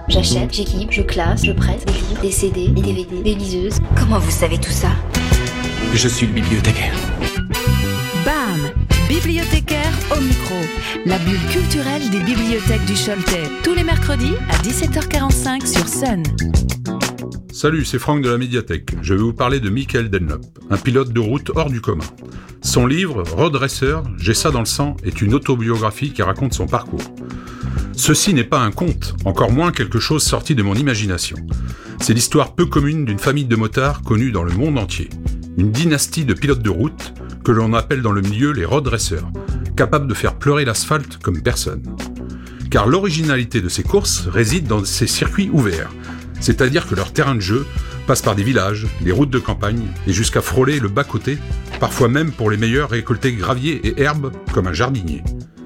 J'achète, j'équipe, je classe, je prête, des livres, des CD, des DVD, des liseuses. Comment vous savez tout ça? Je suis le bibliothécaire. BAM! Bibliothécaire au micro. La bulle culturelle des bibliothèques du Choletais. Tous les mercredis à 17h45 sur Sun. Salut, c'est Franck de la médiathèque. Je vais vous parler de Michael Dunlop, un pilote de route hors du commun. Son livre, Road Racer, J'ai ça dans le sang, est une autobiographie qui raconte son parcours. Ceci n'est pas un conte, encore moins quelque chose sorti de mon imagination. C'est l'histoire peu commune d'une famille de motards connue dans le monde entier. Une dynastie de pilotes de route que l'on appelle dans le milieu les road racers, capables de faire pleurer l'asphalte comme personne. Car l'originalité de ces courses réside dans ces circuits ouverts, c'est-à-dire que leur terrain de jeu passe par des villages, des routes de campagne et jusqu'à frôler le bas-côté, parfois même pour les meilleurs récolter gravier et herbes comme un jardinier.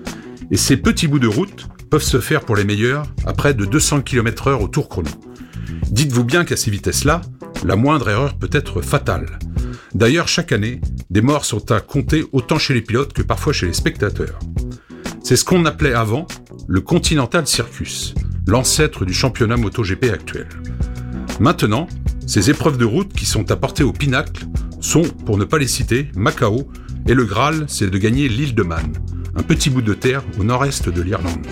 Et ces petits bouts de route peuvent se faire pour les meilleurs à près de 200 km/h au tour chrono. Dites-vous bien qu'à ces vitesses-là, la moindre erreur peut être fatale. D'ailleurs, chaque année, des morts sont à compter autant chez les pilotes que parfois chez les spectateurs. C'est ce qu'on appelait avant le Continental Circus, l'ancêtre du championnat MotoGP actuel. Maintenant, ces épreuves de route qui sont à portée au pinacle sont, pour ne pas les citer, Macao, et le Graal, c'est de gagner l'île de Man, un petit bout de terre au nord-est de l'Irlande.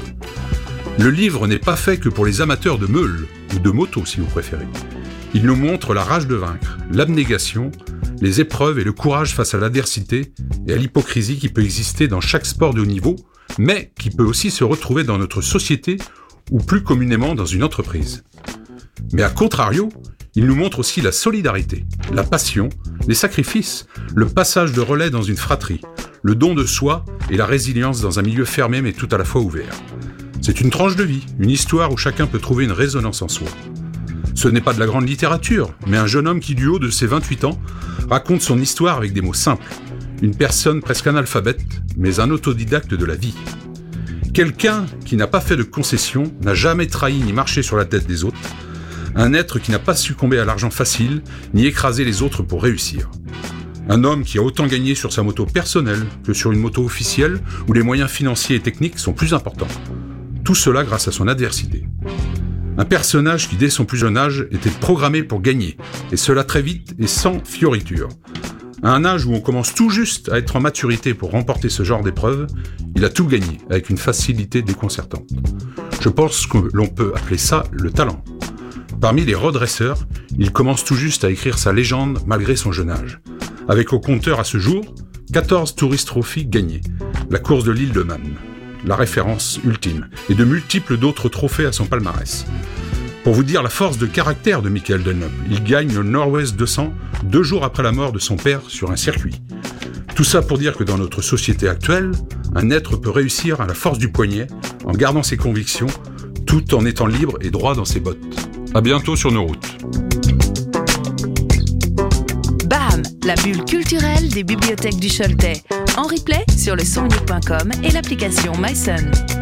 Le livre n'est pas fait que pour les amateurs de meules, ou de moto si vous préférez. Il nous montre la rage de vaincre, l'abnégation, les épreuves et le courage face à l'adversité et à l'hypocrisie qui peut exister dans chaque sport de haut niveau, mais qui peut aussi se retrouver dans notre société ou plus communément dans une entreprise. Mais à contrario, il nous montre aussi la solidarité, la passion, les sacrifices, le passage de relais dans une fratrie, le don de soi et la résilience dans un milieu fermé mais tout à la fois ouvert. C'est une tranche de vie, une histoire où chacun peut trouver une résonance en soi. Ce n'est pas de la grande littérature, mais un jeune homme qui, du haut de ses 28 ans, raconte son histoire avec des mots simples. Une personne presque analphabète, mais un autodidacte de la vie. Quelqu'un qui n'a pas fait de concessions, n'a jamais trahi ni marché sur la tête des autres. Un être qui n'a pas succombé à l'argent facile, ni écrasé les autres pour réussir. Un homme qui a autant gagné sur sa moto personnelle que sur une moto officielle où les moyens financiers et techniques sont plus importants. Tout cela grâce à son adversité. Un personnage qui, dès son plus jeune âge, était programmé pour gagner, et cela très vite et sans fioriture. À un âge où on commence tout juste à être en maturité pour remporter ce genre d'épreuve, il a tout gagné, avec une facilité déconcertante. Je pense que l'on peut appeler ça le talent. Parmi les road racers, il commence tout juste à écrire sa légende malgré son jeune âge. Avec au compteur à ce jour, 14 Tourist Trophy gagnés, la course de l'île de Man, la référence ultime, et de multiples d'autres trophées à son palmarès. Pour vous dire la force de caractère de Michael Dunlop, il gagne le Northwest 200 2 jours après la mort de son père sur un circuit. Tout ça pour dire que dans notre société actuelle, un être peut réussir à la force du poignet, en gardant ses convictions, tout en étant libre et droit dans ses bottes. À bientôt sur nos routes. BAM! La bulle culturelle des bibliothèques du Choletais. En replay sur le sonunique.com et l'application MySun.